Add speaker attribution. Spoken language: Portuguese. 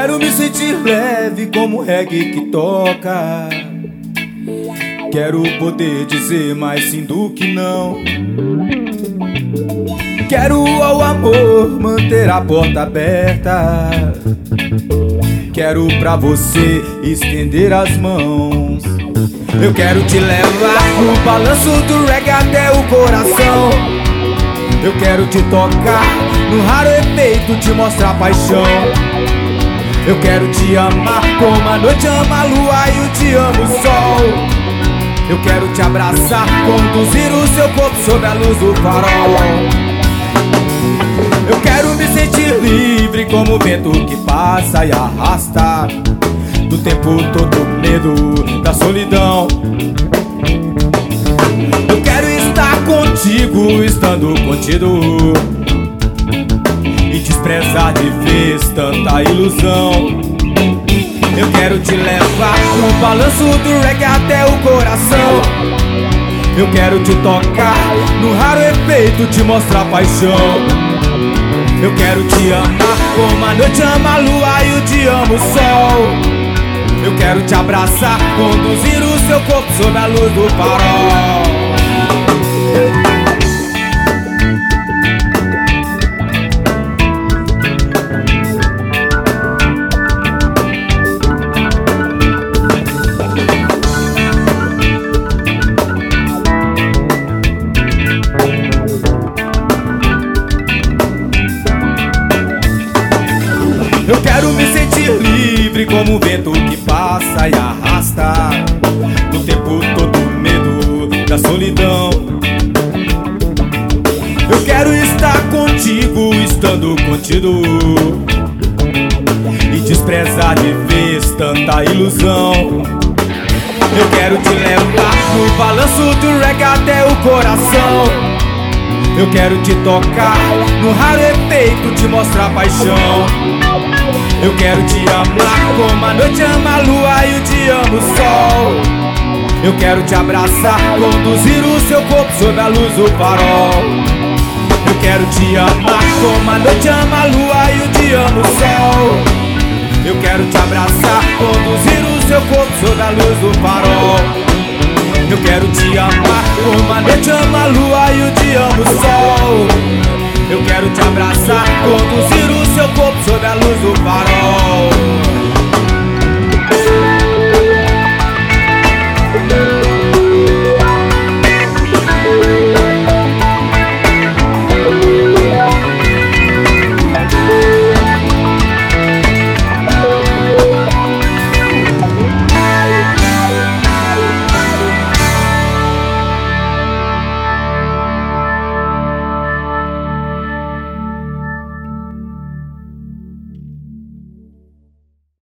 Speaker 1: quero me sentir leve como o reggae que toca. Quero poder dizer mais sim do que não. Quero ao amor manter a porta aberta. Quero pra você estender as mãos. Eu quero te levar no balanço do reggae até o coração. Eu quero te tocar no raro efeito, te mostrar paixão. Eu quero te amar como a noite ama a lua e eu te amo o sol. Eu quero te abraçar, conduzir o seu corpo sob a luz do farol. Eu quero me sentir livre como o vento que passa e arrasta do tempo todo medo da solidão. Eu quero estar contigo, estando contido, e desprezar de vez tanta ilusão. Eu quero te levar no balanço do reggae até o coração. Eu quero te tocar no raro efeito, te mostrar paixão. Eu quero te amar como a noite ama a lua e eu te amo o sol. Eu quero te abraçar, conduzir o seu corpo sob a luz do farol. Eu quero me sentir livre como o vento que passa e arrasta do tempo todo medo da solidão. Eu quero estar contigo, estando contido, e desprezar de vez tanta ilusão. Eu quero te levar no balanço do reggae até o coração. Eu quero te tocar no raro efeito, te mostrar paixão. Eu quero te amar como a noite ama a lua e eu te amo o sol. Eu quero te abraçar, conduzir o seu corpo sob a luz do farol. Eu quero te amar como a noite ama a lua e eu te amo o sol. Eu quero te abraçar, conduzir o seu corpo sob a luz do farol. Eu quero te amar como a noite ama a lua e eu te amo o sol. Eu quero te abraçar, conduzir o seu corpo sob a luz do farol.